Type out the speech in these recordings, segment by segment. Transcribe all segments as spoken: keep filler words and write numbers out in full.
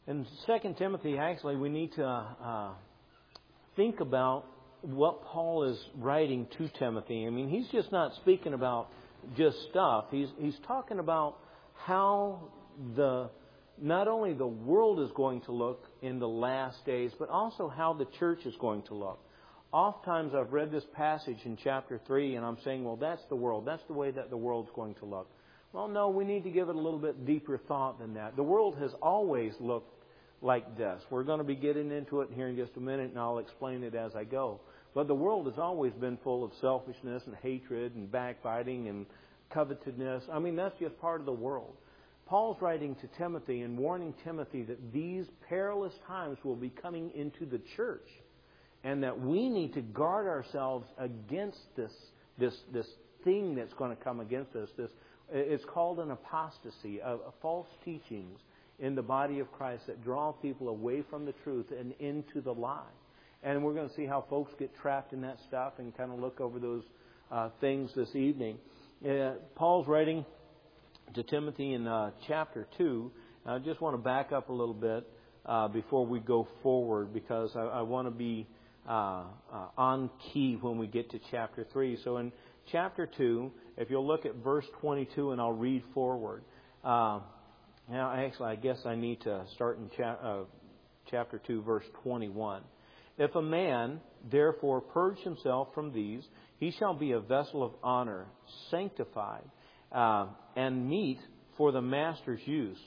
In Second Timothy, actually, we need to uh, think about what Paul is writing to Timothy. I mean, he's just not speaking about just stuff. He's he's talking about how the not only the world is going to look in the last days, but also how the church is going to look. Oftentimes I've read this passage in chapter three and I'm saying, well, that's the world. That's the way that the world's going to look. Well, no, we need to give it a little bit deeper thought than that. The world has always looked like this. We're going to be getting into it here in just a minute, and I'll explain it as I go. But the world has always been full of selfishness and hatred and backbiting and covetousness. I mean, that's just part of the world. Paul's writing to Timothy and warning Timothy that these perilous times will be coming into the church, and that we need to guard ourselves against this this this thing that's going to come against us. This it's called an apostasy, a, a false teachings in the body of Christ that draw people away from the truth and into the lie. And we're going to see how folks get trapped in that stuff and kind of look over those uh, things this evening. Uh, Paul's writing to Timothy in uh, chapter two. I just want to back up a little bit uh, before we go forward, because I, I want to be uh, uh, on key when we get to chapter three. So in chapter two, if you'll look at verse twenty-two, and I'll read forward. Uh, Now, actually, I guess I need to start in cha- uh, chapter two, verse twenty-one. If a man, therefore, purge himself from these, he shall be a vessel of honor, sanctified, uh, and meet for the master's use,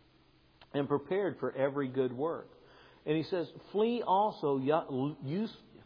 and prepared for every good work. And he says, flee also, youth,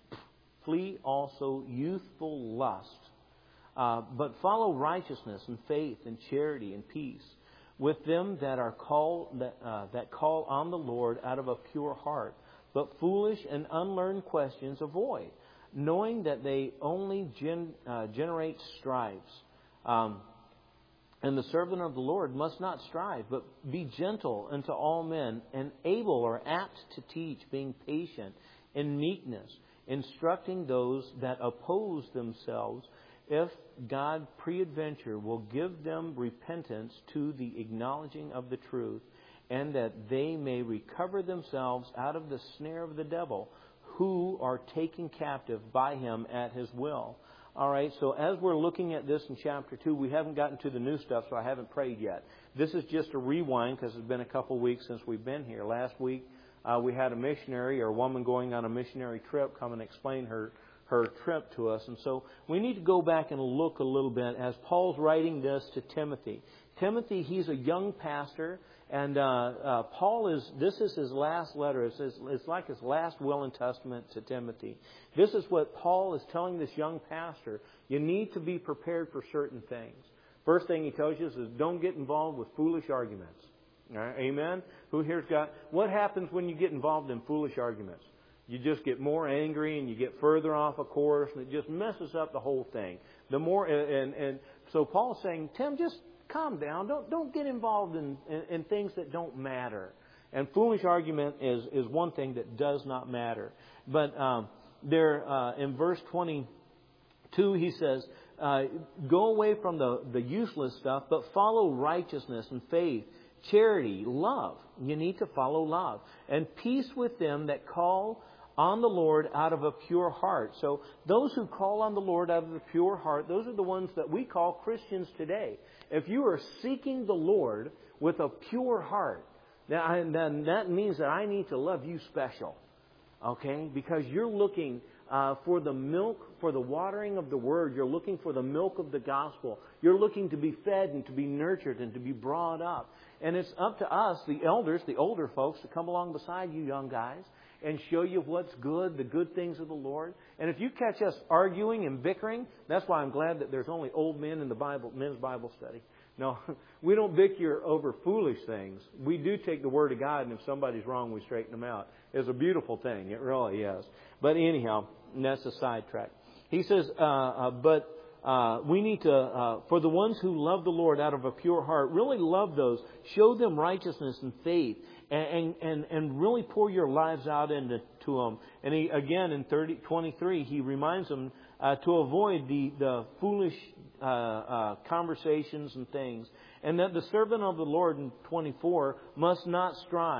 flee also youthful lust, uh, but follow righteousness and faith and charity and peace with them that are called that, uh, that call on the Lord out of a pure heart. But foolish and unlearned questions avoid, knowing that they only gen, uh, generate strifes. Um, and the servant of the Lord must not strive, but be gentle unto all men, and able or apt to teach, being patient in meekness, instructing those that oppose themselves, if God peradventure will give them repentance to the acknowledging of the truth, and that they may recover themselves out of the snare of the devil, who are taken captive by him at his will. All right, so as we're looking at this in chapter two, we haven't gotten to the new stuff, so I haven't prayed yet. This is just a rewind, because it's been a couple weeks since we've been here. Last week, uh, we had a missionary, or a woman going on a missionary trip, come and explain her her trip to us. And so we need to go back and look a little bit as Paul's writing this to Timothy. Timothy, he's a young pastor, and uh, uh, Paul is, this is his last letter. It's, his, it's like his last will and testament to Timothy. This is what Paul is telling this young pastor. You need to be prepared for certain things. First thing he tells you is don't get involved with foolish arguments. All right, amen? Who here's got, what happens when you get involved in foolish arguments? You just get more angry and you get further off a course, and it just messes up the whole thing. The more and and so Paul's saying, Tim, just calm down. Don't don't get involved in, in, in things that don't matter. And foolish argument is, is one thing that does not matter. But um, there uh, in verse twenty-two, he says, uh, go away from the, the useless stuff, but follow righteousness and faith, charity, love. You need to follow love. And peace with them that call on the Lord out of a pure heart. So those who call on the Lord out of a pure heart, those are the ones that we call Christians today. If you are seeking the Lord with a pure heart, then that means that I need to love you special. Okay? Because you're looking uh, for the milk, for the watering of the Word. You're looking for the milk of the gospel. You're looking to be fed and to be nurtured and to be brought up. And it's up to us, the elders, the older folks, to come along beside you young guys and show you what's good, the good things of the Lord. And if you catch us arguing and bickering, that's why I'm glad that there's only old men in the Bible, men's Bible study. No, we don't bicker over foolish things. We do take the Word of God, and if somebody's wrong, we straighten them out. It's a beautiful thing. It really is. But anyhow, that's a sidetrack. He says, uh, uh, but uh, we need to, uh, for the ones who love the Lord out of a pure heart, really love those. Show them righteousness and faith. And, and and really pour your lives out into to them. And he, again, in thirty, twenty-three, he reminds them uh, to avoid the, the foolish uh, uh, conversations and things. And that the servant of the Lord, in twenty-four, must not strive.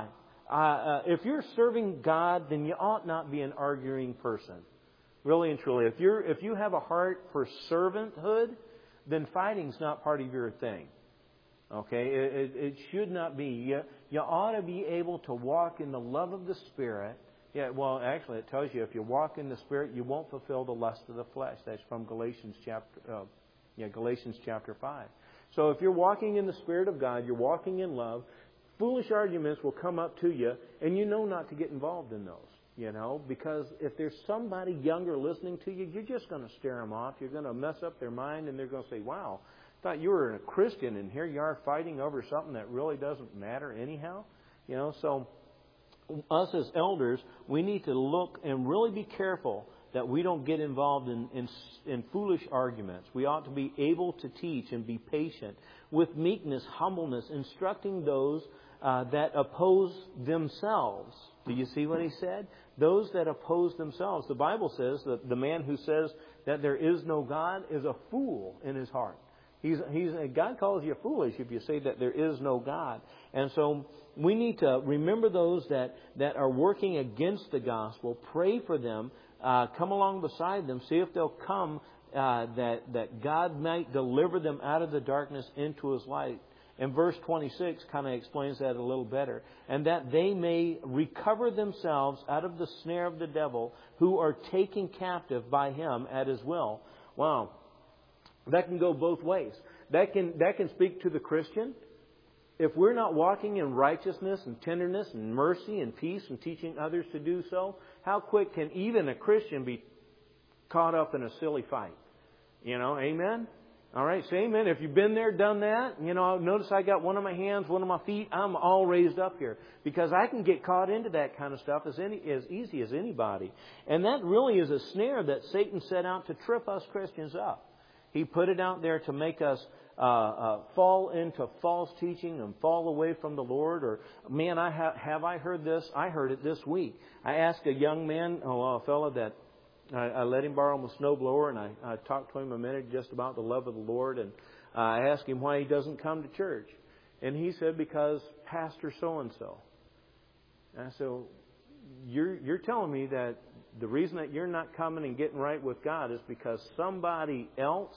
uh, uh, if you're serving God, then you ought not be an arguing person. Really and truly. If you're if you have a heart for servanthood, then fighting's not part of your thing. Okay? It, it, it should not be. You, you ought to be able to walk in the love of the Spirit. Yeah, well, actually, it tells you if you walk in the Spirit, you won't fulfill the lust of the flesh. That's from Galatians chapter, uh, yeah, Galatians chapter five. So if you're walking in the Spirit of God, you're walking in love, foolish arguments will come up to you, and you know not to get involved in those. You know, because if there's somebody younger listening to you, you're just going to stare them off. You're going to mess up their mind, and they're going to say, "Wow, I thought you were a Christian, and here you are fighting over something that really doesn't matter anyhow." You know, so us as elders, we need to look and really be careful that we don't get involved in, in, in foolish arguments. We ought to be able to teach and be patient with meekness, humbleness, instructing those uh, that oppose themselves. Do you see what he said? Those that oppose themselves. The Bible says that the man who says that there is no God is a fool in his heart. He's, he's, God calls you foolish if you say that there is no God. And so we need to remember those that, that are working against the gospel. Pray for them. Uh, come along beside them. See if they'll come uh, that, that God might deliver them out of the darkness into His light. And verse twenty-six kind of explains that a little better. And that they may recover themselves out of the snare of the devil, who are taken captive by him at his will. Wow. That can go both ways. That can, that can speak to the Christian. If we're not walking in righteousness and tenderness and mercy and peace and teaching others to do so, how quick can even a Christian be caught up in a silly fight? You know, amen? All right, say amen. If you've been there, done that, you know, notice I got one of my hands, one of my feet. I'm all raised up here because I can get caught into that kind of stuff as any as easy as anybody. And that really is a snare that Satan set out to trip us Christians up. He put it out there to make us uh, uh, fall into false teaching and fall away from the Lord. Or, man, I ha- have I heard this? I heard it this week. I asked a young man, oh, a fellow that I, I let him borrow my snowblower, and I, I talked to him a minute just about the love of the Lord. And uh, I asked him why he doesn't come to church. And he said, because Pastor so-and-so. And I said, you're, you're telling me that the reason that you're not coming and getting right with God is because somebody else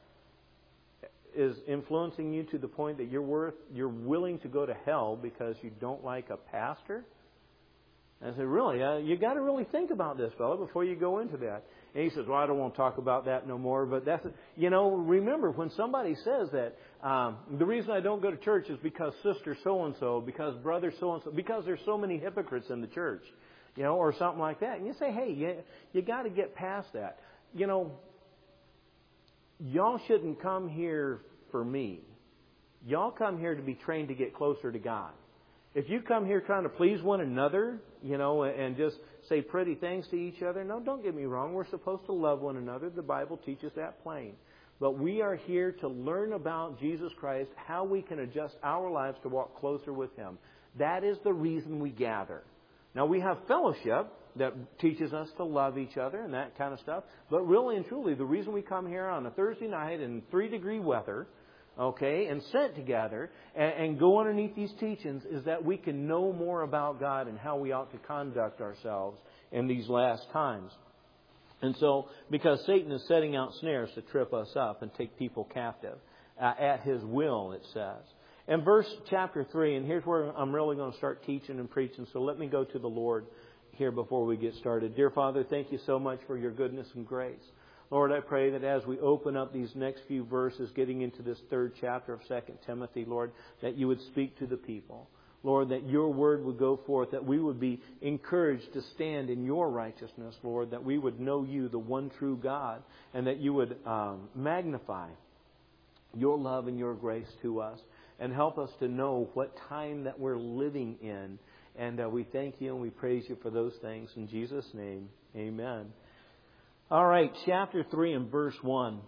is influencing you to the point that you're worth, you're willing to go to hell because you don't like a pastor? And I said, really, uh, you got to really think about this, fella, before you go into that. And he says, well, I don't want to talk about that no more. But that's, you know, remember when somebody says that, um, the reason I don't go to church is because sister so-and-so, because brother so-and-so, because there's so many hypocrites in the church, you know, or something like that. And you say, hey, you, you got to get past that. You know, y'all shouldn't come here for me. Y'all come here to be trained to get closer to God. If you come here trying to please one another, you know, and just say pretty things to each other, no, don't get me wrong. We're supposed to love one another. The Bible teaches that plain. But we are here to learn about Jesus Christ, how we can adjust our lives to walk closer with Him. That is the reason we gather. Now, we have fellowship that teaches us to love each other and that kind of stuff. But really and truly, the reason we come here on a Thursday night in three-degree weather, okay, and sit together and, and go underneath these teachings is that we can know more about God and how we ought to conduct ourselves in these last times. And so, because Satan is setting out snares to trip us up and take people captive uh, at his will, it says. And verse chapter three, and here's where I'm really going to start teaching and preaching, so let me go to the Lord here before we get started. Dear Father, thank you so much for your goodness and grace. Lord, I pray that as we open up these next few verses, getting into this third chapter of Second Timothy, Lord, that you would speak to the people. Lord, that your word would go forth, that we would be encouraged to stand in your righteousness, Lord, that we would know you, the one true God, and that you would um, magnify your love and your grace to us, and help us to know what time that we're living in. And uh, we thank you and we praise you for those things. In Jesus' name, amen. All right, chapter three and verse one.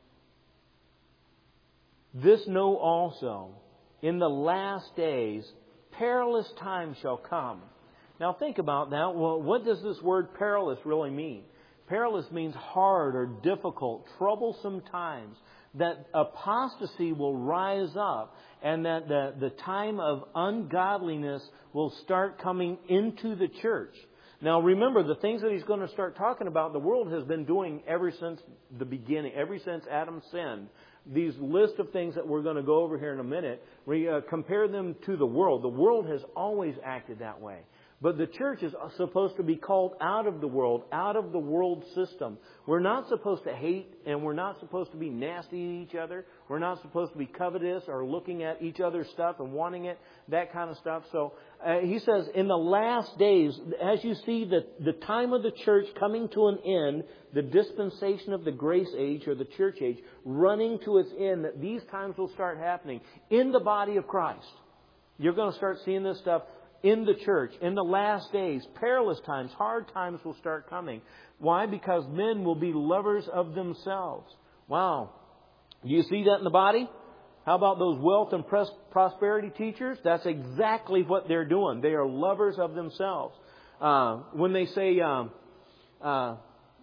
This know also, in the last days, perilous times shall come. Now think about that. Well, what does this word perilous really mean? Perilous means hard or difficult, troublesome times. that apostasy will rise up and that the, the time of ungodliness will start coming into the church. Now remember, the things that he's going to start talking about, the world has been doing ever since the beginning, ever since Adam sinned. These list of things that we're going to go over here in a minute, we uh, compare them to the world. The world has always acted that way. But the church is supposed to be called out of the world, out of the world system. We're not supposed to hate, and we're not supposed to be nasty to each other. We're not supposed to be covetous or looking at each other's stuff and wanting it, that kind of stuff. So uh, he says, in the last days, as you see the, the time of the church coming to an end, the dispensation of the grace age or the church age running to its end, that these times will start happening in the body of Christ. You're going to start seeing this stuff in the church. In the last days, perilous times, hard times will start coming. Why? Because men will be lovers of themselves. Wow. Do you see that in the body? How about those wealth and pros- prosperity teachers? That's exactly what they're doing. They are lovers of themselves. Uh, when they say, um, uh,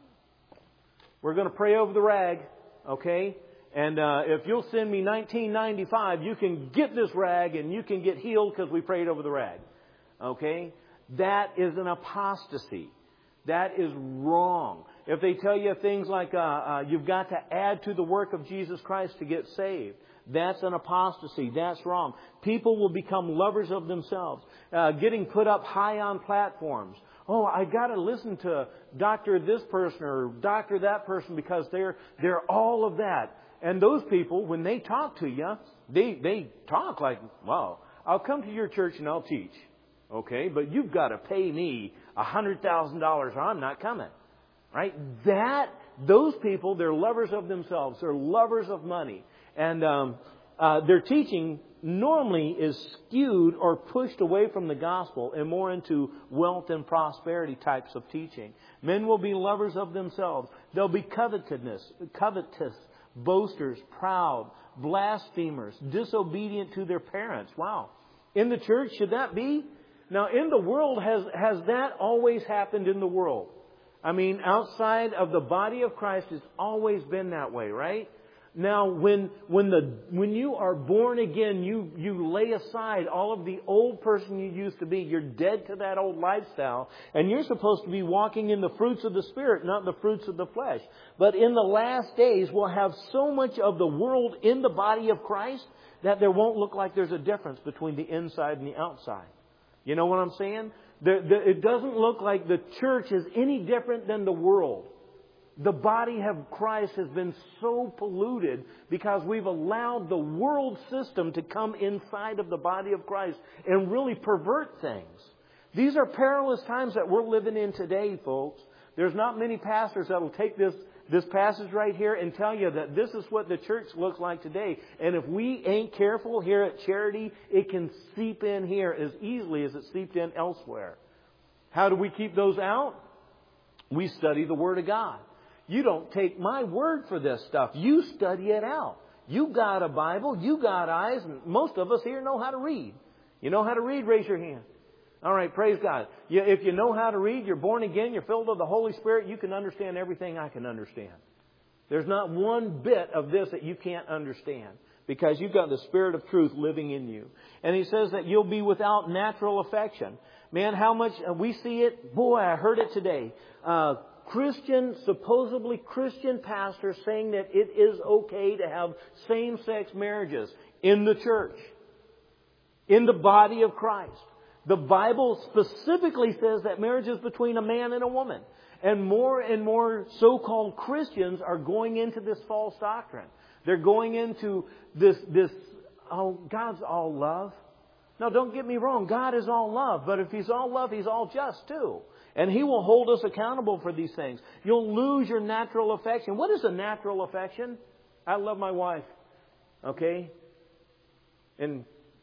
we're going to pray over the rag, okay? And uh, if you'll send me nineteen ninety-five, you can get this rag and you can get healed because we prayed over the rag. Okay? That is an apostasy. That is wrong. If they tell you things like uh, uh, you've got to add to the work of Jesus Christ to get saved, that's an apostasy. That's wrong. People will become lovers of themselves. Uh, getting put up high on platforms. Oh, I got to listen to Doctor this person or Doctor that person because they're they're all of that. And those people, when they talk to you, they they talk like, well, I'll come to your church and I'll teach. Okay, but you've got to pay me a hundred thousand dollars or I'm not coming. Right? That, those people, they're lovers of themselves. They're lovers of money. And um, uh, their teaching normally is skewed or pushed away from the gospel and more into wealth and prosperity types of teaching. Men will be lovers of themselves. They'll be covetousness, covetous, boasters, proud, blasphemers, disobedient to their parents. Wow. In the church, should that be? Now, in the world, has has that always happened in the world? I mean, outside of the body of Christ, it's always been that way, right? Now, when when the when you are born again, you you lay aside all of the old person you used to be. You're dead to that old lifestyle, and you're supposed to be walking in the fruits of the Spirit, not the fruits of the flesh. But in the last days, we'll have so much of the world in the body of Christ that there won't look like there's a difference between the inside and the outside. You know what I'm saying? The, the, it doesn't look like the church is any different than the world. The body of Christ has been so polluted because we've allowed the world system to come inside of the body of Christ and really pervert things. These are perilous times that we're living in today, folks. There's not many pastors that will take this This passage right here and tell you that this is what the church looks like today. And if we ain't careful here at Charity, it can seep in here as easily as it seeped in elsewhere. How do we keep those out? We study the Word of God. You don't take my word for this stuff. You study it out. You got a Bible. You got eyes. And most of us here know how to read. You know how to read? Raise your hand. All right, praise God. You, if you know how to read, you're born again, you're filled with the Holy Spirit, you can understand everything I can understand. There's not one bit of this that you can't understand because you've got the Spirit of truth living in you. And He says that you'll be without natural affection. Man, how much we see it. Boy, I heard it today. Uh, Christian, supposedly Christian pastors saying that it is okay to have same-sex marriages in the church, in the body of Christ. The Bible specifically says that marriage is between a man and a woman. And more and more so-called Christians are going into this false doctrine. They're going into this, this, oh, God's all love. Now, don't get me wrong. God is all love. But if He's all love, He's all just too. And He will hold us accountable for these things. You'll lose your natural affection. What is a natural affection? I love my wife. Okay? And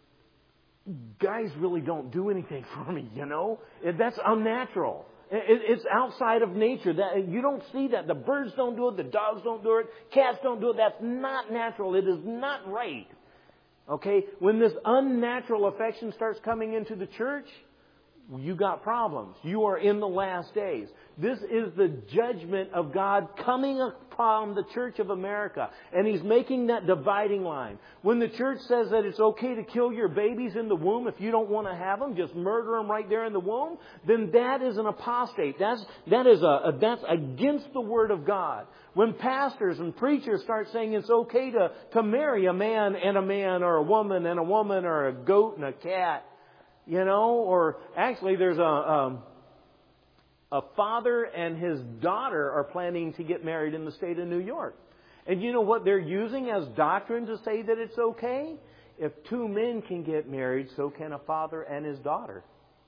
guys really don't do anything for me, you know. That's unnatural. It's outside of nature. That you don't see that. The birds don't do it. The dogs don't do it. Cats don't do it. That's not natural. It is not right. Okay? When this unnatural affection starts coming into the church, you got problems. You are in the last days. This is the judgment of God coming upon the Church of America. And He's making that dividing line. When the church says that it's okay to kill your babies in the womb if you don't want to have them, just murder them right there in the womb, then that is an apostate. That's, that is a, a, that's against the Word of God. When pastors and preachers start saying it's okay to, to marry a man and a man, or a woman and a woman, or a goat and a cat, you know, or actually there's a, a a father and his daughter are planning to get married in the state of New York. And you know what they're using as doctrine to say that it's okay? If two men can get married, so can a father and his daughter.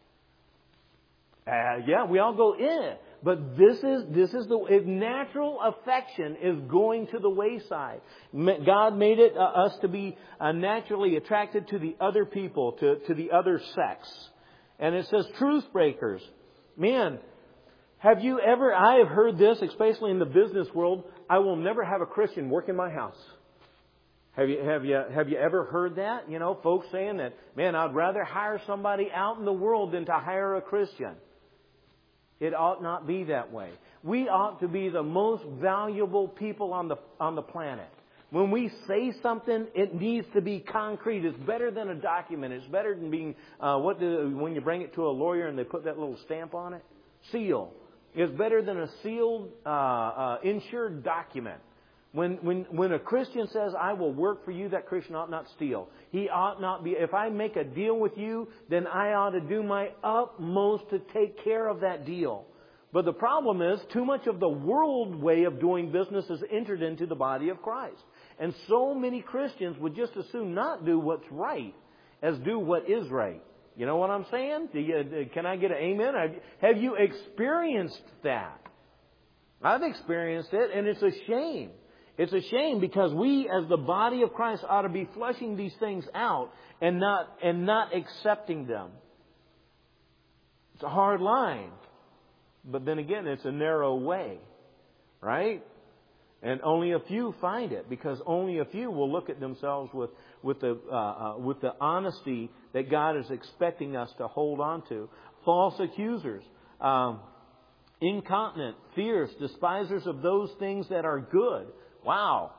Uh, yeah, we all go, eh. But this is, this is the, if natural affection is going to the wayside. God made it uh, us to be uh, naturally attracted to the other people, to, to the other sex. And it says truth breakers. Man, have you ever, I have heard this, especially in the business world, I will never have a Christian work in my house. Have you, have you, have you ever heard that? You know, folks saying that, man, I'd rather hire somebody out in the world than to hire a Christian. It ought not be that way. We ought to be the most valuable people on the on the planet. When we say something, it needs to be concrete. It's better than a document. It's better than being uh, what do, when you bring it to a lawyer and they put that little stamp on it. Seal. It's better than a sealed, uh, uh, insured document. When when when a Christian says, "I will work for you," that Christian ought not steal. He ought not be. If I make a deal with you, then I ought to do my utmost to take care of that deal. But the problem is, too much of the world way of doing business has entered into the body of Christ, and so many Christians would just as soon not do what's right as do what is right. You know what I'm saying? Do you, can I get an amen? Have you experienced that? I've experienced it, and it's a shame. It's a shame because we, as the body of Christ, ought to be flushing these things out and not and not accepting them. It's a hard line, but then again, it's a narrow way, right? And only a few find it, because only a few will look at themselves with with the uh, uh, with the honesty that God is expecting us to hold on to. False accusers, um, incontinent, fierce, despisers of those things that are good. Wow.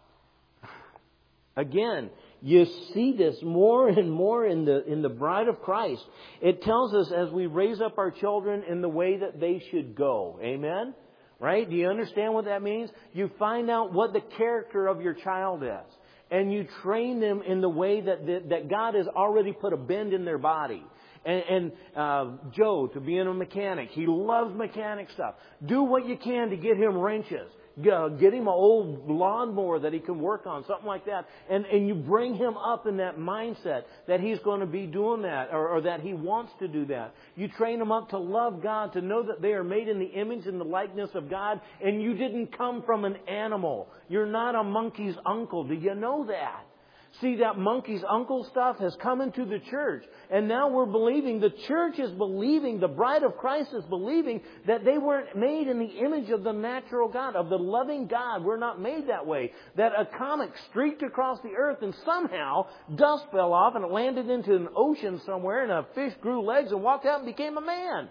Again, you see this more and more in the in the bride of Christ. It tells us as we raise up our children in the way that they should go. Amen? Right? Do you understand what that means? You find out what the character of your child is. And you train them in the way that that, that God has already put a bend in their body. And, and uh, Joe, to being a mechanic, he loves mechanic stuff. Do what you can to get him wrenches. Get him an old lawnmower that he can work on, something like that. And, and you bring him up in that mindset that he's going to be doing that, or, or that he wants to do that. You train him up to love God, to know that they are made in the image and the likeness of God, and you didn't come from an animal. You're not a monkey's uncle. Do you know that? See, that monkey's uncle stuff has come into the church. And now we're believing, the church is believing, the bride of Christ is believing that they weren't made in the image of the natural God, of the loving God. We're not made that way. That a comet streaked across the earth and somehow dust fell off and it landed into an ocean somewhere and a fish grew legs and walked out and became a man.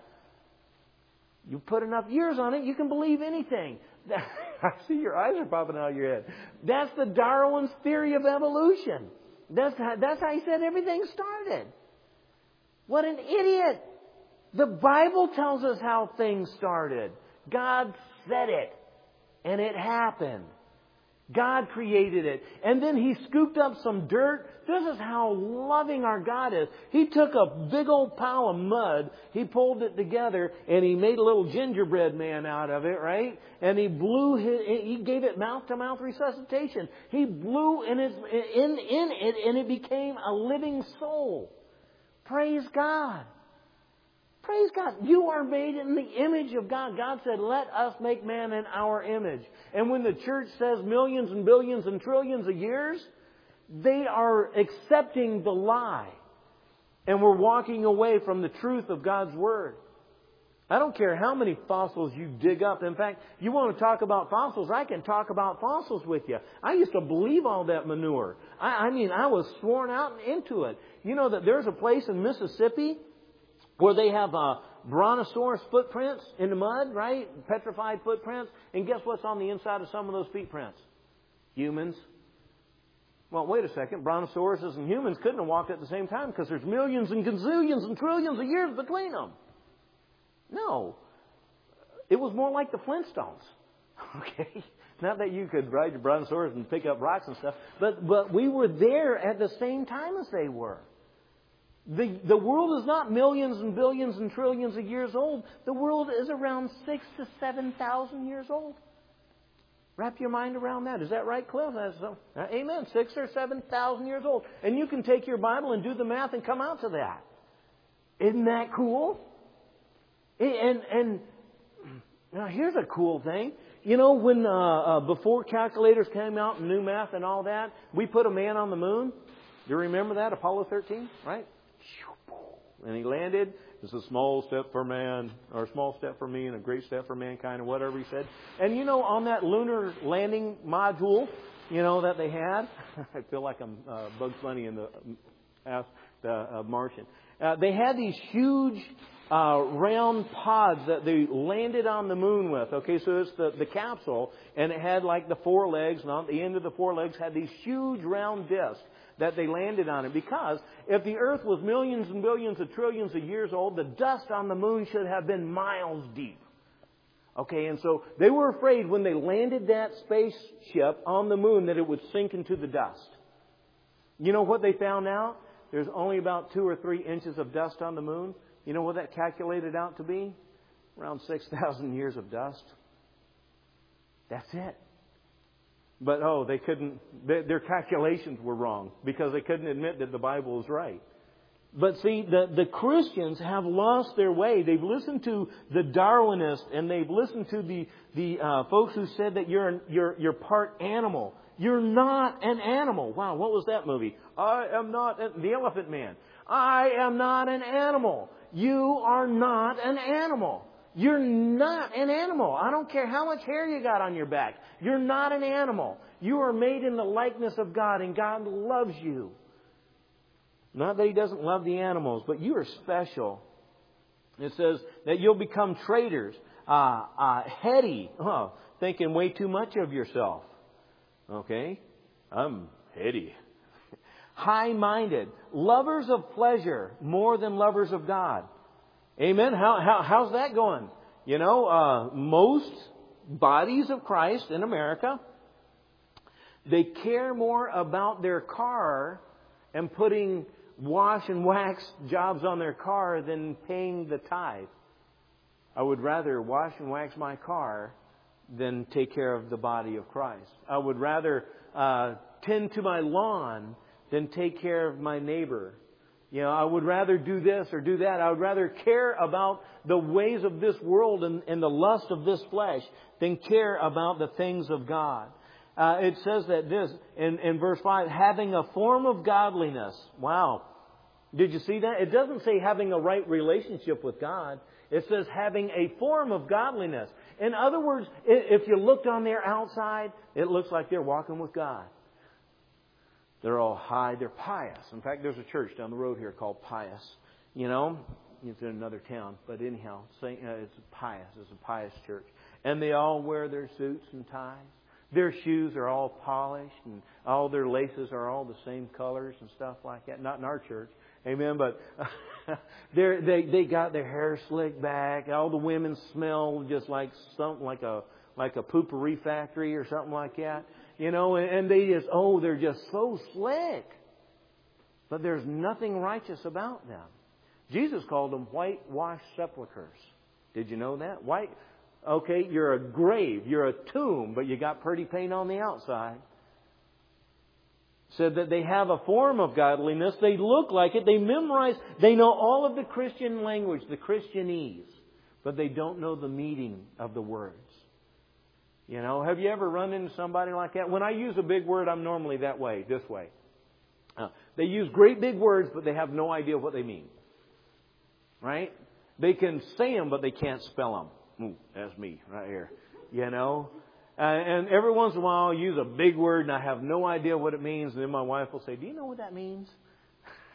You put enough years on it, you can believe anything. I see your eyes are popping out of your head. That's the Darwin's theory of evolution. That's how, that's how he said everything started. What an idiot. The Bible tells us how things started. God said it. And it happened. God created it. And then He scooped up some dirt. This is how loving our God is. He took a big old pile of mud. He pulled it together and He made a little gingerbread man out of it, right? And He blew his, He gave it mouth-to-mouth resuscitation. He blew in, his, in, in it and it became a living soul. Praise God. Praise God. You are made in the image of God. God said, let us make man in our image. And when the church says millions and billions and trillions of years, they are accepting the lie. And we're walking away from the truth of God's Word. I don't care how many fossils you dig up. In fact, you want to talk about fossils, I can talk about fossils with you. I used to believe all that manure. I, I mean, I was sworn out into it. You know that there's a place in Mississippi where they have uh, brontosaurus footprints in the mud, right? Petrified footprints. And guess what's on the inside of some of those feet prints? Humans. Well, wait a second. Brontosauruses and humans couldn't have walked at the same time because there's millions and gazillions and trillions of years between them. No. It was more like the Flintstones. Okay? Not that you could ride your brontosaurus and pick up rocks and stuff, but, but we were there at the same time as they were. The, the world is not millions and billions and trillions of years old. The world is around six to seven thousand years old. Wrap your mind around that. Is that right, Cliff? That's, uh, amen. Six or seven thousand years old. And you can take your Bible and do the math and come out to that. Isn't that cool? And, and now here's a cool thing. You know, when uh, uh, before calculators came out and new math and all that, we put a man on the moon. Do you remember that? Apollo thirteen, right? And he landed. It's a small step for man, or a small step for me, and a great step for mankind, or whatever he said. And you know, on that lunar landing module, you know, that they had, I feel like I'm uh, Bugs Bunny in the uh, uh, Martian. Uh, they had these huge uh, round pods that they landed on the moon with. Okay, so it's the, the capsule, and it had like the four legs, and on the end of the four legs had these huge round discs that they landed on it. Because if the Earth was millions and billions of trillions of years old, the dust on the moon should have been miles deep. Okay, and so they were afraid when they landed that spaceship on the moon that it would sink into the dust. You know what they found out? There's only about two or three inches of dust on the moon. You know what that calculated out to be? Around six thousand years of dust. That's it. But, oh, they couldn't, they, their calculations were wrong because they couldn't admit that the Bible is right. But see, the, the Christians have lost their way. They've listened to the Darwinists, and they've listened to the, the uh, folks who said that you're, you're, you're part animal. You're not an animal. Wow, what was that movie? I am not, a, The Elephant Man. I am not an animal. You are not an animal. You're not an animal. I don't care how much hair you got on your back. You're not an animal. You are made in the likeness of God, and God loves you. Not that He doesn't love the animals, but you are special. It says that you'll become traitors, uh, uh, heady, oh, thinking way too much of yourself. Okay? I'm heady. High-minded, lovers of pleasure more than lovers of God. Amen. How, how how's that going? You know, uh, most bodies of Christ in America, they care more about their car and putting wash and wax jobs on their car than paying the tithe. I would rather wash and wax my car than take care of the body of Christ. I would rather uh, tend to my lawn than take care of my neighbor. You know, I would rather do this or do that. I would rather care about the ways of this world and, and the lust of this flesh than care about the things of God. Uh, it says that this, in, in verse five, having a form of godliness. Wow. Did you see that? It doesn't say having a right relationship with God. It says having a form of godliness. In other words, if you looked on their outside, it looks like they're walking with God. They're all high. They're pious. In fact, there's a church down the road here called Pious. You know, it's in another town. But anyhow, it's pious. It's a pious church. And they all wear their suits and ties. Their shoes are all polished. And all their laces are all the same colors and stuff like that. Not in our church. Amen. But they they they got their hair slicked back. All the women smell just like something like a like a poopery factory or something like that. You know, and they just, oh, they're just so slick. But there's nothing righteous about them. Jesus called them whitewashed sepulchres. Did you know that? White, okay, you're a grave, you're a tomb, but you got pretty paint on the outside. Said that they have a form of godliness. They look like it. They memorize, they know all of the Christian language, the Christianese, but they don't know the meaning of the words. You know, have you ever run into somebody like that? When I use a big word, I'm normally that way, this way. Uh, they use great big words, but they have no idea what they mean. Right? They can say them, but they can't spell them. Ooh, that's me right here. You know? Uh, and every once in a while, I'll use a big word, and I have no idea what it means. And then my wife will say, do you know what that means?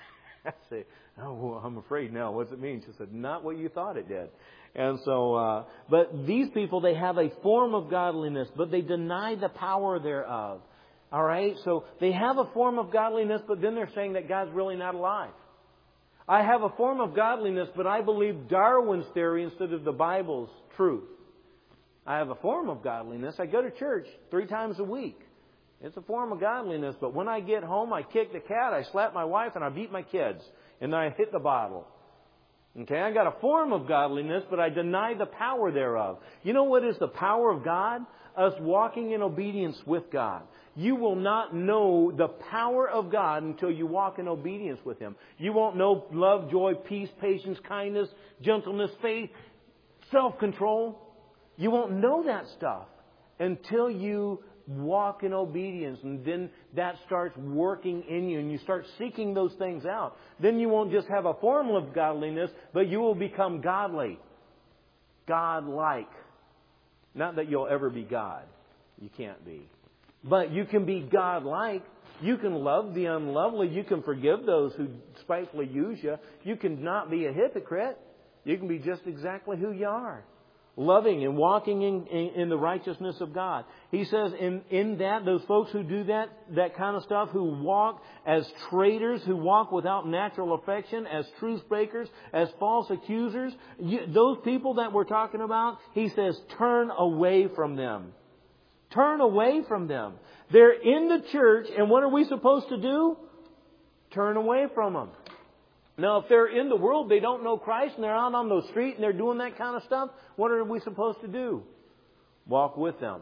I say, oh, well, I'm afraid now. What's it mean? She said, not what you thought it did. And so, uh, but these people, they have a form of godliness, but they deny the power thereof. All right? So they have a form of godliness, but then they're saying that God's really not alive. I have a form of godliness, but I believe Darwin's theory instead of the Bible's truth. I have a form of godliness. I go to church three times a week. It's a form of godliness, but when I get home, I kick the cat, I slap my wife, and I beat my kids. And then I hit the bottle. Okay, I got a form of godliness, but I deny the power thereof. You know what is the power of God? Us walking in obedience with God. You will not know the power of God until you walk in obedience with Him. You won't know love, joy, peace, patience, kindness, gentleness, faith, self-control. You won't know that stuff until you walk in obedience, and then that starts working in you, and you start seeking those things out. Then you won't just have a form of godliness, but you will become godly, God-like. Not that you'll ever be God. You can't be. But you can be God-like. You can love the unlovely. You can forgive those who spitefully use you. You can not be a hypocrite. You can be just exactly who you are. Loving and walking in, in, in the righteousness of God. He says in, in that, those folks who do that, that kind of stuff, who walk as traitors, who walk without natural affection, as truth breakers, as false accusers, you, those people that we're talking about, he says, turn away from them. Turn away from them. They're in the church, and what are we supposed to do? Turn away from them. Now, if they're in the world, they don't know Christ, and they're out on the street, and they're doing that kind of stuff, what are we supposed to do? Walk with them.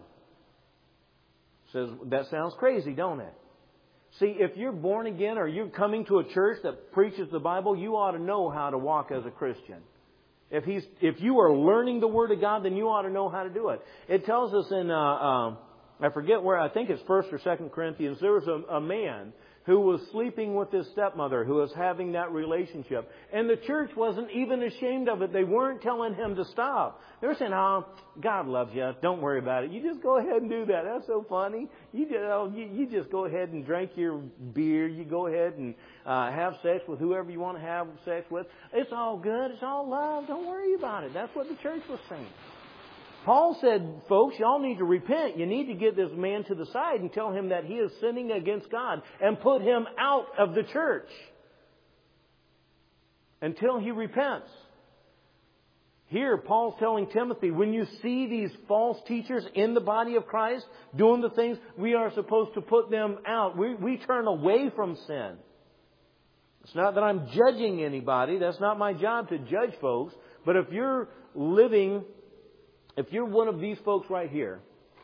Says, that sounds crazy, don't it? See, if you're born again or you're coming to a church that preaches the Bible, you ought to know how to walk as a Christian. If he's, if you are learning the Word of God, then you ought to know how to do it. It tells us in, uh, um, I forget where, I think it's First or Second Corinthians, there was a, a man who was sleeping with his stepmother, who was having that relationship. And the church wasn't even ashamed of it. They weren't telling him to stop. They were saying, oh, God loves you. Don't worry about it. You just go ahead and do that. That's so funny. You just, oh, you, you just go ahead and drink your beer. You go ahead and uh, have sex with whoever you want to have sex with. It's all good. It's all love. Don't worry about it. That's what the church was saying. Paul said, folks, y'all need to repent. You need to get this man to the side and tell him that he is sinning against God and put him out of the church until he repents. Here, Paul's telling Timothy, when you see these false teachers in the body of Christ doing the things, we are supposed to put them out. We, we turn away from sin. It's not that I'm judging anybody. That's not my job to judge folks. But if you're living... If you're one of these folks right here,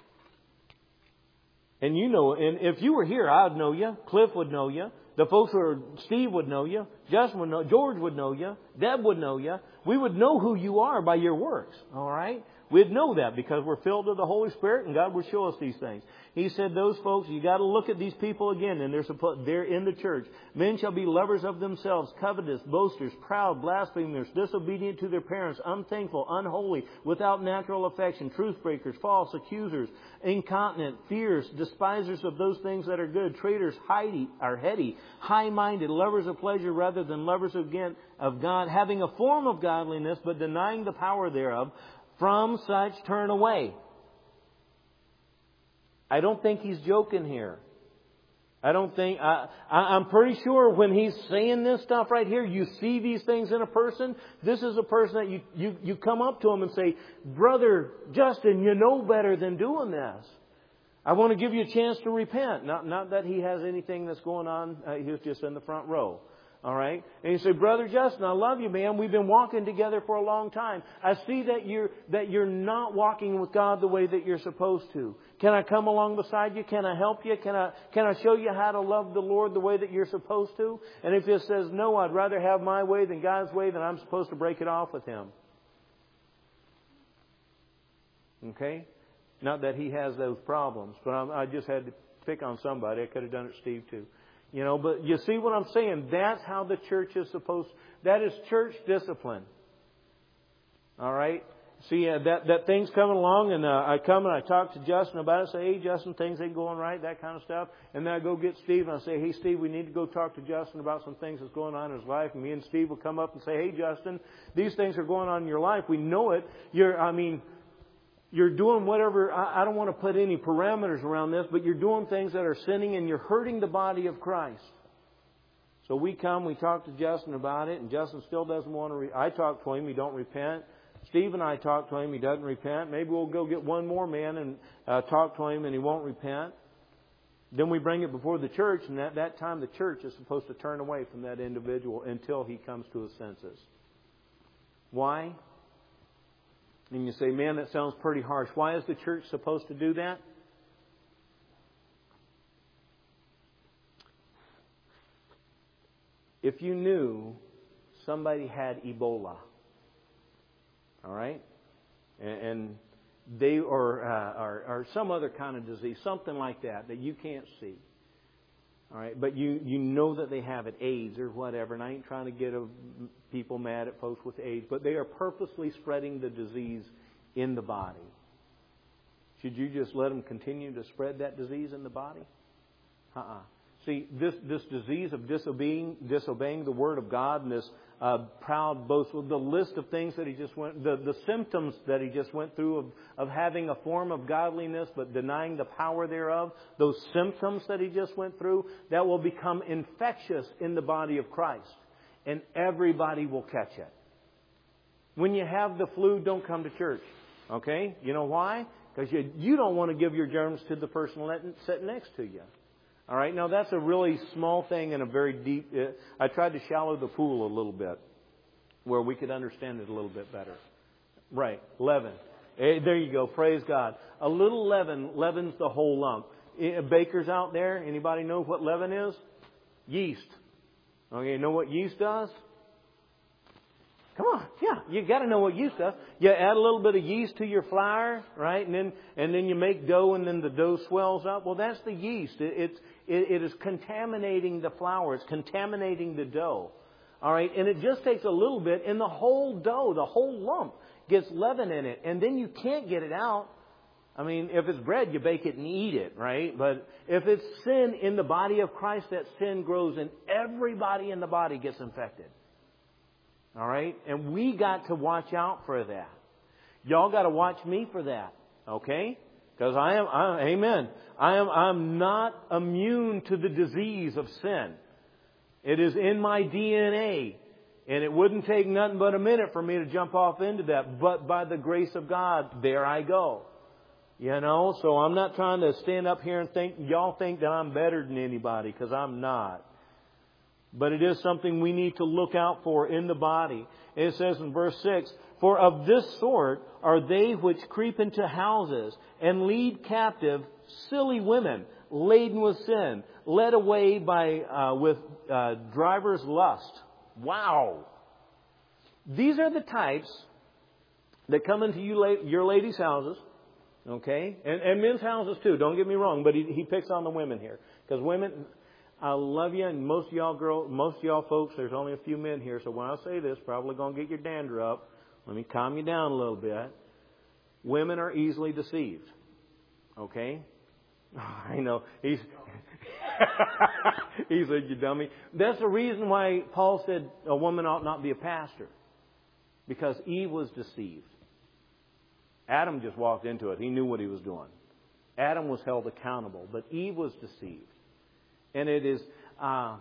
and you know, and if you were here, I'd know you. Cliff would know you. The folks who are, Steve would know you. Justin would know, George would know you. Deb would know you. We would know who you are by your works. All right? We'd know that because we're filled with the Holy Spirit and God will show us these things. He said, those folks, you got to look at these people again, and they're supposed, they're in the church. Men shall be lovers of themselves, covetous, boasters, proud, blasphemers, disobedient to their parents, unthankful, unholy, without natural affection, truth breakers, false accusers, incontinent, fierce, despisers of those things that are good, traitors, heady, are heady, high-minded, lovers of pleasure rather than lovers of God, having a form of godliness but denying the power thereof. From such turn away. I don't think he's joking here. I don't think, I, I, I'm pretty sure when he's saying this stuff right here, you see these things in a person. This is a person that you, you, you come up to him and say, Brother Justin, you know better than doing this. I want to give you a chance to repent. Not, not that he has anything that's going on. Uh, he was just in the front row. All right. And you say, Brother Justin, I love you, man. We've been walking together for a long time. I see that you're, that you're not walking with God the way that you're supposed to. Can I come along beside you? Can I help you? Can I, can I show you how to love the Lord the way that you're supposed to? And if it says, no, I'd rather have my way than God's way, then I'm supposed to break it off with Him. Okay? Not that he has those problems, but I'm, I just had to pick on somebody. I could have done it, Steve, too. You know, but you see what I'm saying? That's how the church is supposed, that is church discipline. All right? See, uh, that, that thing's coming along, and uh, I come and I talk to Justin about it. Say, hey, Justin, things ain't going right, that kind of stuff. And then I go get Steve, and I say, hey, Steve, we need to go talk to Justin about some things that's going on in his life. And me and Steve will come up and say, hey, Justin, these things are going on in your life. We know it. You're, I mean, you're doing whatever. I, I don't want to put any parameters around this, but you're doing things that are sinning, and you're hurting the body of Christ. So we come, we talk to Justin about it, and Justin still doesn't want to. Re- I talk to him, he don't repent. Steve and I talk to him, he doesn't repent. Maybe we'll go get one more man and uh, talk to him, and he won't repent. Then we bring it before the church, and at that time the church is supposed to turn away from that individual until he comes to his senses. Why? And you say, man, that sounds pretty harsh. Why is the church supposed to do that? If you knew somebody had Ebola, all right, and, and they or, uh, or or some other kind of disease, something like that that you can't see, all right, but you you know that they have it, AIDS or whatever. And I ain't trying to get a, people mad at folks with AIDS, but they are purposely spreading the disease in the body. Should you just let them continue to spread that disease in the body? Uh-uh. See, this, this disease of disobeying, disobeying the Word of God, and this uh, proud boast, the list of things that he just went, the, the symptoms that he just went through of, of having a form of godliness but denying the power thereof, those symptoms that he just went through, that will become infectious in the body of Christ. And everybody will catch it. When you have the flu, don't come to church. Okay? You know why? Because you, you don't want to give your germs to the person sitting next to you. All right, now that's a really small thing and a very deep. Uh, I tried to shallow the pool a little bit where we could understand it a little bit better. Right, leaven. Hey, there you go, praise God. A little leaven leavens the whole lump. Uh, bakers out there, anybody know what leaven is? Yeast. Okay, you know what yeast does? Come on, yeah, you got to know what yeast does. You add a little bit of yeast to your flour, right, and then and then you make dough, and then the dough swells up. Well, that's the yeast. It, it's it, it is contaminating the flour. It's contaminating the dough. All right, and it just takes a little bit, and the whole dough, the whole lump, gets leaven in it, and then you can't get it out. I mean, if it's bread, you bake it and eat it, right? But if it's sin in the body of Christ, that sin grows, and everybody in the body gets infected. All right? And we got to watch out for that. Y'all got to watch me for that. Okay? Because I am, I, amen. I am, I'm not immune to the disease of sin. It is in my D N A. And it wouldn't take nothing but a minute for me to jump off into that. But by the grace of God, there I go. You know? So I'm not trying to stand up here and think, y'all think that I'm better than anybody, because I'm not. But it is something we need to look out for in the body. It says in verse six, for of this sort are they which creep into houses and lead captive silly women laden with sin, led away by uh, with uh, driver's lust. Wow. These are the types that come into you, your ladies' houses, okay, and, and men's houses too. Don't get me wrong, but he, he picks on the women here, because women. I love you, and most of y'all girls, most of y'all folks, there's only a few men here, so when I say this, probably going to get your dander up. Let me calm you down a little bit. Women are easily deceived. Okay? I know. He's, he said, you dummy. That's the reason why Paul said a woman ought not be a pastor. Because Eve was deceived. Adam just walked into it. He knew what he was doing. Adam was held accountable, but Eve was deceived. And it is, uh,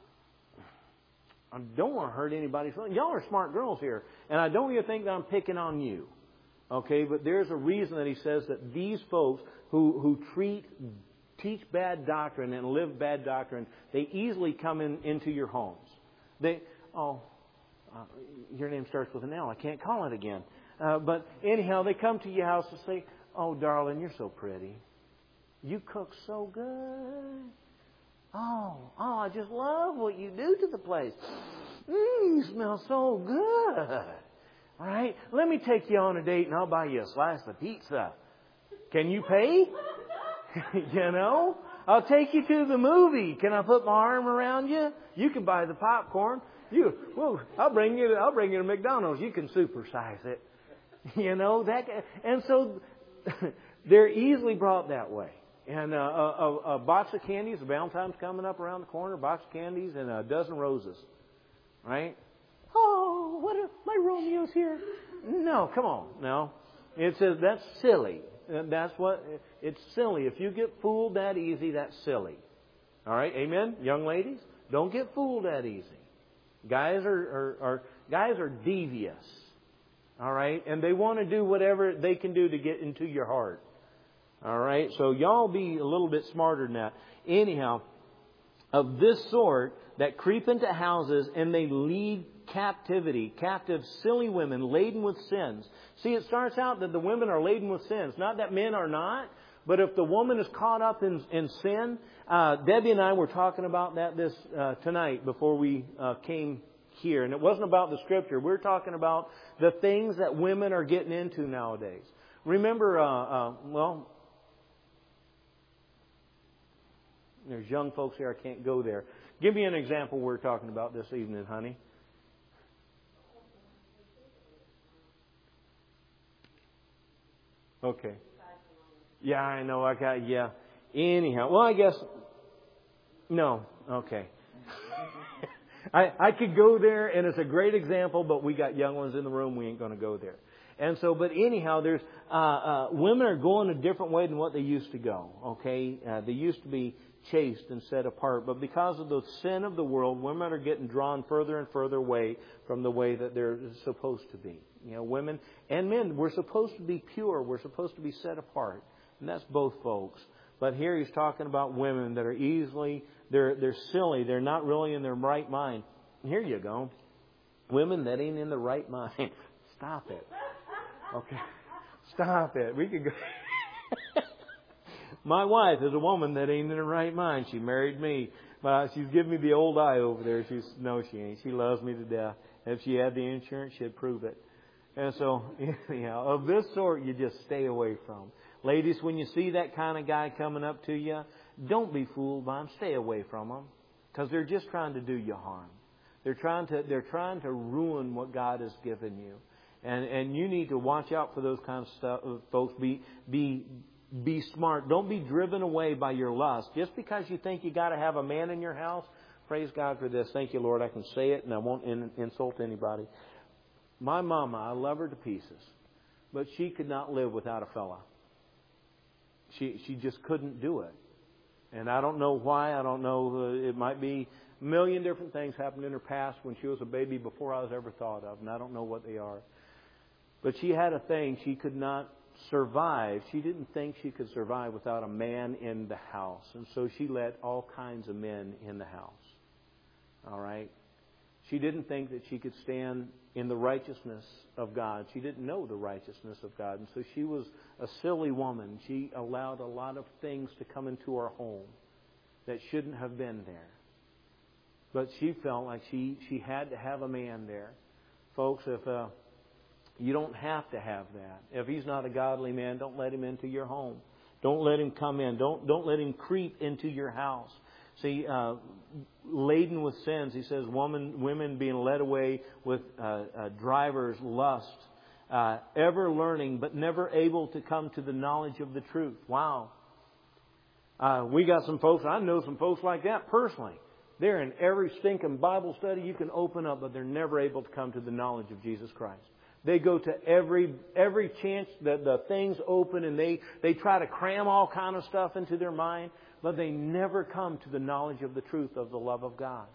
I don't want to hurt anybody's feelings. Y'all are smart girls here. And I don't even think that I'm picking on you. Okay, but there's a reason that he says that these folks who, who treat, teach bad doctrine and live bad doctrine, they easily come in, into your homes. They, oh, uh, your name starts with an L. I can't call it again. Uh, but anyhow, they come to your house and say, oh, darling, you're so pretty. You cook so good. Oh, oh, I just love what you do to the place. Mmm, you smell so good. All right, let me take you on a date and I'll buy you a slice of pizza. Can you pay? You know? I'll take you to the movie. Can I put my arm around you? You can buy the popcorn. You, well, I'll bring you. To, I'll bring you to McDonald's. You can supersize it. You know, that, and so they're easily brought that way. And uh, a, a, a box of candies, Valentine's coming up around the corner, a box of candies and a dozen roses. Right? Oh, what are my Romeo's here? No, come on. No. It says that's silly. That's what, it's silly. If you get fooled that easy, that's silly. All right? Amen? Young ladies, don't get fooled that easy. Guys are, are, are guys are devious. All right? And they want to do whatever they can do to get into your heart. All right? So y'all be a little bit smarter than that. Anyhow, of this sort that creep into houses and they lead captivity, captive silly women laden with sins. See, it starts out that the women are laden with sins. Not that men are not, but if the woman is caught up in, in sin, uh, Debbie and I were talking about that this uh, tonight before we uh, came here. And it wasn't about the Scripture. We're talking about the things that women are getting into nowadays. Remember, uh, uh, well, there's young folks here. I can't go there. Give me an example we're talking about this evening, honey. Okay. Yeah, I know. I got, yeah. Anyhow, well, I guess, no. Okay. I, I could go there, and it's a great example, but we got young ones in the room. We ain't going to go there. And so, but anyhow, there's, uh, uh, women are going a different way than what they used to go. Okay. Uh, they used to be chaste and set apart. But because of the sin of the world, women are getting drawn further and further away from the way that they're supposed to be. You know, women and men, we're supposed to be pure. We're supposed to be set apart. And that's both folks. But here he's talking about women that are easily, they're, they're silly. They're not really in their right mind. Here you go. Women that ain't in the right mind. Stop it. Okay. Stop it. We could go. My wife is a woman that ain't in her right mind. She married me. But she's giving me the old eye over there. She's, no, she ain't. She loves me to death. If she had the insurance, she'd prove it. And so, anyhow, of this sort, you just stay away from. Ladies, when you see that kind of guy coming up to you, don't be fooled by him. Stay away from them. Because they're just trying to do you harm. They're trying to, they're trying to ruin what God has given you. And, and you need to watch out for those kinds of stuff, folks. Be, be, Be smart. Don't be driven away by your lust. Just because you think you got to have a man in your house, praise God for this. Thank you, Lord. I can say it and I won't in, insult anybody. My mama, I love her to pieces, but she could not live without a fella. She she just couldn't do it. And I don't know why. I don't know. Uh, it might be a million different things happened in her past when she was a baby before I was ever thought of, and I don't know what they are. But she had a thing. She could not survive. She didn't think she could survive without a man in the house. And so she let all kinds of men in the house. All right? She didn't think that she could stand in the righteousness of God. She didn't know the righteousness of God. And so she was a silly woman. She allowed a lot of things to come into her home that shouldn't have been there. But she felt like she, she had to have a man there. Folks, if uh, you don't have to have that. If he's not a godly man, don't let him into your home. Don't let him come in. Don't don't let him creep into your house. See, uh, laden with sins, he says, woman, women being led away with uh, uh, drivers' lust, uh, ever learning but never able to come to the knowledge of the truth. Wow. Uh, we got some folks, I know some folks like that personally. They're in every stinking Bible study you can open up, but they're never able to come to the knowledge of Jesus Christ. They go to every every chance that the things open and they, they try to cram all kind of stuff into their mind, but they never come to the knowledge of the truth of the love of God.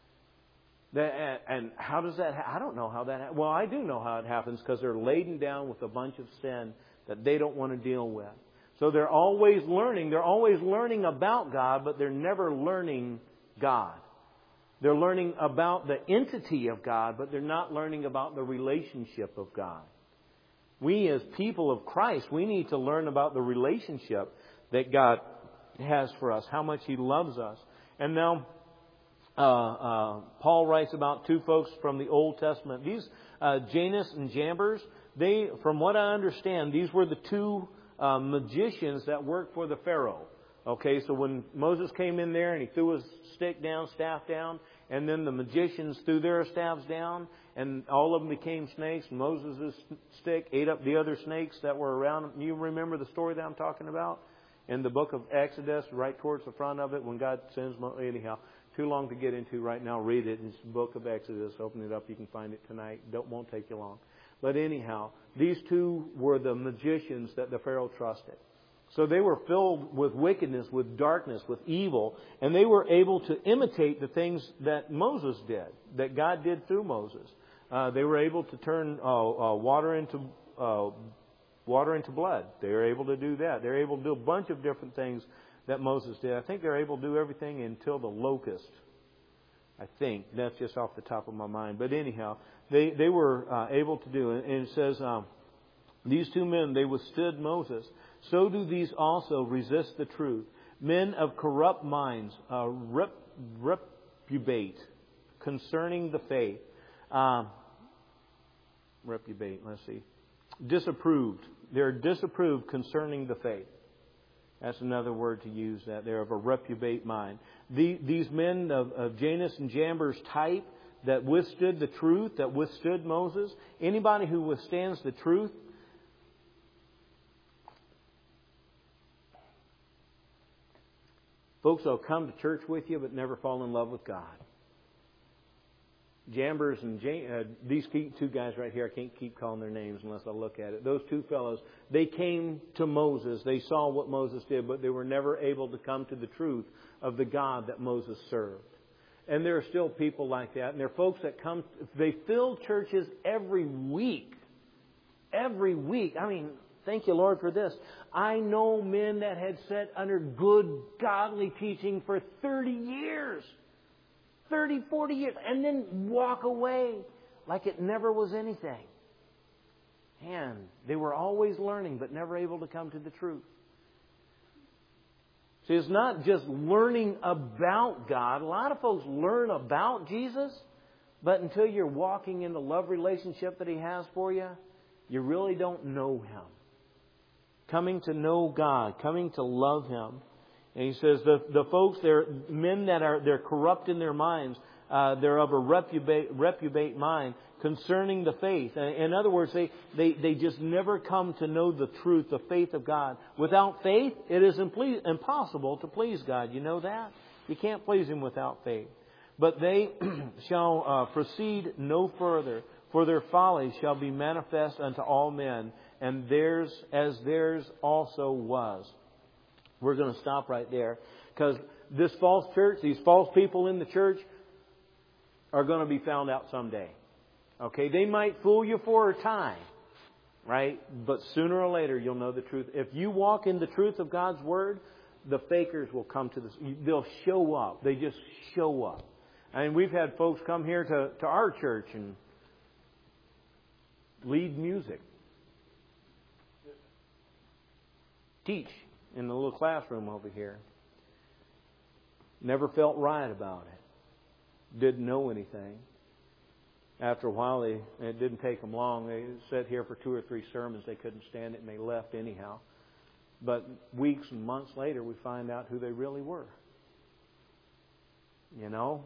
That, and how does that happen? I don't know how that happens. Well, I do know how it happens because they're laden down with a bunch of sin that they don't want to deal with. So they're always learning. They're always learning about God, but they're never learning God. They're learning about the entity of God, but they're not learning about the relationship of God. We as people of Christ, we need to learn about the relationship that God has for us, how much He loves us. And now uh, uh, Paul writes about two folks from the Old Testament. These uh, Janus and Jambres, they, from what I understand, these were the two uh, magicians that worked for the Pharaoh. Okay, so when Moses came in there and he threw his stick down, staff down, and then the magicians threw their staffs down, and all of them became snakes. Moses' stick ate up the other snakes that were around. You remember the story that I'm talking about? In the book of Exodus, right towards the front of it, when God sends Moses. Anyhow, too long to get into right now. Read it. It's the book of Exodus. Open it up. You can find it tonight. It won't take you long. But anyhow, these two were the magicians that the Pharaoh trusted. So they were filled with wickedness, with darkness, with evil, and they were able to imitate the things that Moses did, that God did through Moses. Uh, they were able to turn uh, uh, water into uh, water into blood. They were able to do that. They were able to do a bunch of different things that Moses did. I think they were able to do everything until the locust. I think that's just off the top of my mind. But anyhow, they they were uh, able to do it, and it says um, these two men, they withstood Moses. So do these also resist the truth. Men of corrupt minds uh, rep, reprobate concerning the faith. Um, reprobate, let's see. Disapproved. They're disapproved concerning the faith. That's another word to use that. They're of a reprobate mind. The, these men of, of Janus and Jambres type that withstood the truth, that withstood Moses. Anybody who withstands the truth, folks will come to church with you but never fall in love with God. Jambres and Jan- uh, these two guys right here, I can't keep calling their names unless I look at it. Those two fellows, they came to Moses. They saw what Moses did, but they were never able to come to the truth of the God that Moses served. And there are still people like that. And there are folks that come, they fill churches every week. Every week. I mean, thank you, Lord, for this. I know men that had sat under good, godly teaching for thirty years. thirty, forty years. And then walk away like it never was anything. And they were always learning but never able to come to the truth. See, it's not just learning about God. A lot of folks learn about Jesus, but until you're walking in the love relationship that He has for you, you really don't know Him. Coming to know God, coming to love Him. And he says the the folks, they're men that are they're corrupt in their minds. Uh, they're of a reprobate, reprobate mind concerning the faith. In other words, they, they, they just never come to know the truth, the faith of God. Without faith, it is imple- impossible to please God. You know that? You can't please Him without faith. But they shall uh, proceed no further, for their folly shall be manifest unto all men, and theirs as theirs also was. We're going to stop right there, because this false church, these false people in the church, are going to be found out someday. Okay, they might fool you for a time, right? But sooner or later, you'll know the truth. If you walk in the truth of God's Word, the fakers will come to this. They'll show up. They just show up. I mean, we've had folks come here to, to our church and lead music, teach in the little classroom over here. Never felt right about it. Didn't know anything. After a while, they, it didn't take them long. They sat here for two or three sermons. They couldn't stand it, and they left anyhow. But weeks and months later, we find out who they really were. You know?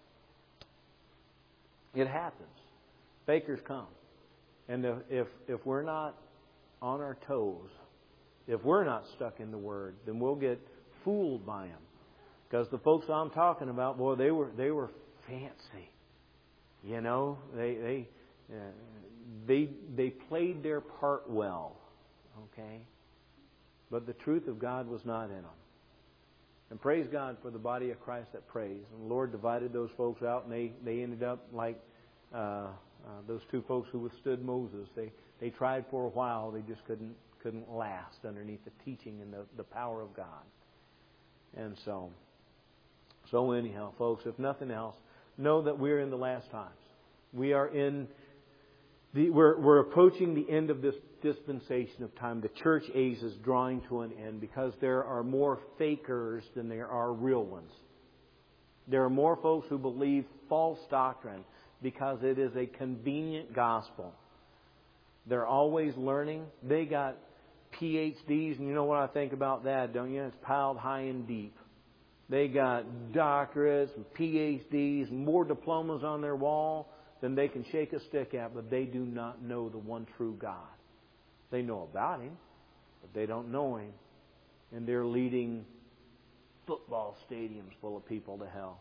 It happens. Fakers come. And if if we're not on our toes, if we're not stuck in the Word, then we'll get fooled by them. Because the folks I'm talking about, boy, they were they were fancy. You know, they they uh, they they played their part well. Okay, but the truth of God was not in them. And praise God for the body of Christ that prays. And the Lord divided those folks out, and they they ended up like uh, uh, those two folks who withstood Moses. They they tried for a while, they just couldn't couldn't last underneath the teaching and the, the power of God. And so. So anyhow, folks, if nothing else, know that we're in the last times. We are in the we're we're approaching the end of this dispensation of time. The church age is drawing to an end because there are more fakers than there are real ones. There are more folks who believe false doctrine because it is a convenient gospel. They're always learning. They got P H Ds, and you know what I think about that, don't you? It's piled high and deep. They got doctorates and P H Ds, more diplomas on their wall than they can shake a stick at, but they do not know the one true God. They know about Him, but they don't know Him. And they're leading football stadiums full of people to hell.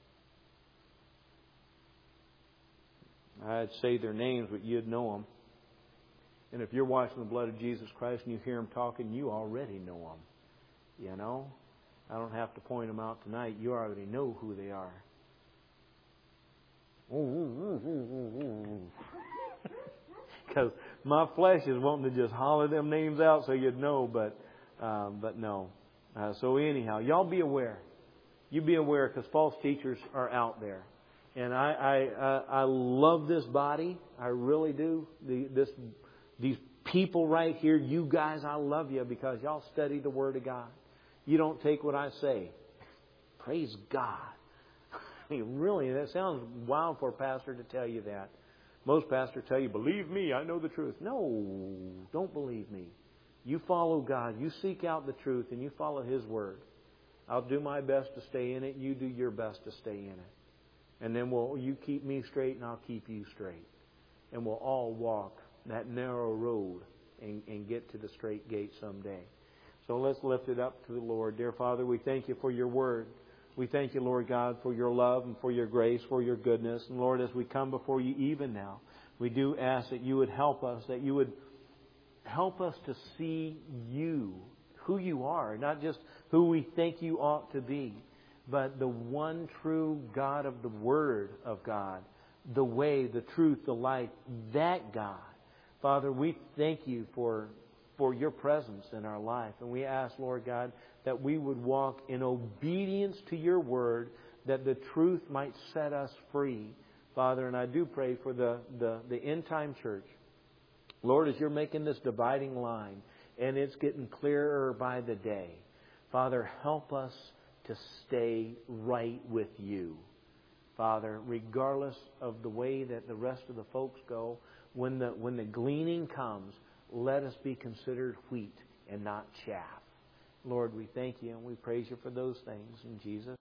I'd say their names, but you'd know them. And if you're watching the blood of Jesus Christ and you hear them talking, you already know them. You know? I don't have to point them out tonight. You already know who they are. Because my flesh is wanting to just holler them names out so you'd know, but um, but no. Uh, so anyhow, y'all be aware. You be aware because false teachers are out there. And I, I, I, I love this body. I really do. The, this, these people right here, you guys, I love you because y'all study the Word of God. You don't take what I say. Praise God. I mean, really, that sounds wild for a pastor to tell you that. Most pastors tell you, believe me, I know the truth. No, don't believe me. You follow God. You seek out the truth and you follow His Word. I'll do my best to stay in it. You do your best to stay in it. And then we'll, you keep me straight and I'll keep you straight. And we'll all walk that narrow road and, and get to the straight gate someday. So let's lift it up to the Lord. Dear Father, we thank You for Your Word. We thank You, Lord God, for Your love and for Your grace, for Your goodness. And Lord, as we come before You even now, we do ask that You would help us, that You would help us to see You, who You are, not just who we think You ought to be, but the one true God of the Word of God, the way, the truth, the life, that God. Father, we thank You for, for Your presence in our life. And we ask, Lord God, that we would walk in obedience to Your Word, that the truth might set us free. Father, and I do pray for the, the, the end-time church. Lord, as You're making this dividing line, and it's getting clearer by the day, Father, help us to stay right with You. Father, regardless of the way that the rest of the folks go, when the when the gleaning comes, let us be considered wheat and not chaff. Lord, we thank You and we praise You for those things in Jesus'